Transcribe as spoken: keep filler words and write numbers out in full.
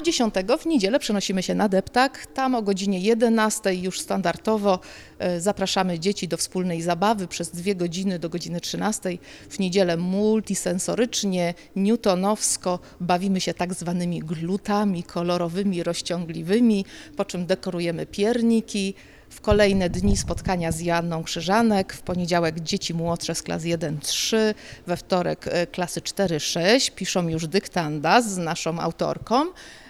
w dziesiątego w niedzielę przenosimy się na Deptak. Tam o godzinie jedenastej już standardowo e, zapraszamy dzieci do wspólnej zabawy przez dwie godziny do godziny trzynastej. W niedzielę multisensorycznie, newtonowsko bawimy się tak zwanymi glutami kolorowymi, rozciągliwymi, po czym dekorujemy pierniki. W kolejne dni spotkania z Joanną Krzyżanek, w poniedziałek dzieci młodsze z klas jeden trzy, we wtorek klasy cztery sześć piszą już dyktanda z naszą autorką.